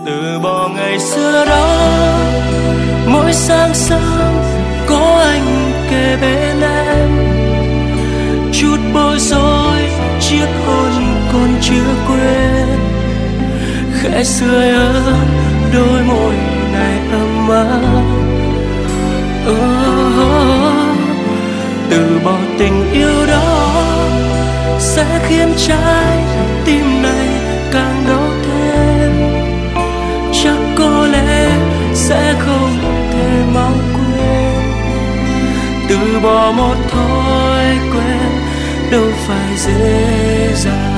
Từ bỏ ngày xưa đó, mỗi sáng sớm có anh kề bên em, chút bối rối chiếc hôn còn chưa quên, khẽ sưởi ấm đôi môi này ấm áp. Từ bỏ tình yêu đó sẽ khiến trái tim này càng đau thêm, chắc có lẽ sẽ không thể mau quên. Từ bỏ một thói quen đâu phải dễ dàng.